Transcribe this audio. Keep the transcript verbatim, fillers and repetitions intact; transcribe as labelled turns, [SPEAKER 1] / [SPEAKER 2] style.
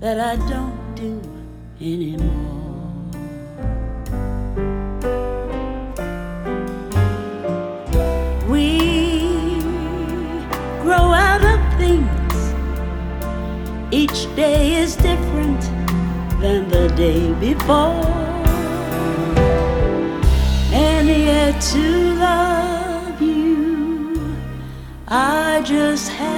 [SPEAKER 1] that I don't do anymore. We grow out of things. Each day is different than the day before. And yet to love you, I just have